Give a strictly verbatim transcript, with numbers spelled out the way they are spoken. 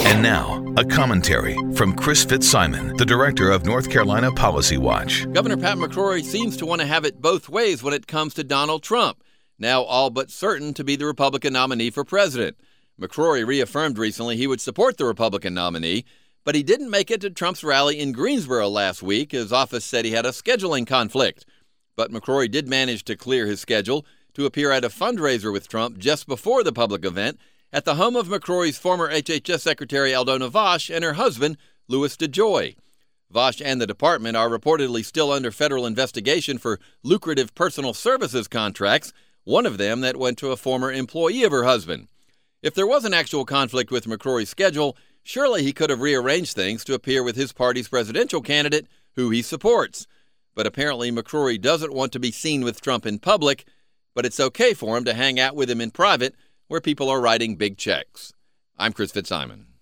And now, a commentary from Chris Fitzsimon, the director of North Carolina Policy Watch. Governor Pat McCrory seems to want to have it both ways when it comes to Donald Trump, now all but certain to be the Republican nominee for president. McCrory reaffirmed recently he would support the Republican nominee, but he didn't make it to Trump's rally in Greensboro last week. His office said he had a scheduling conflict. But McCrory did manage to clear his schedule to appear at a fundraiser with Trump just before the public event at the home of McCrory's former H H S Secretary Aldona Vaush and her husband, Louis DeJoy. Vaush and the department are reportedly still under federal investigation for lucrative personal services contracts, one of them that went to a former employee of her husband. If there was an actual conflict with McCrory's schedule, surely he could have rearranged things to appear with his party's presidential candidate, who he supports. But apparently McCrory doesn't want to be seen with Trump in public, but it's okay for him to hang out with him in private, where people are writing big checks. I'm Chris Fitzsimon.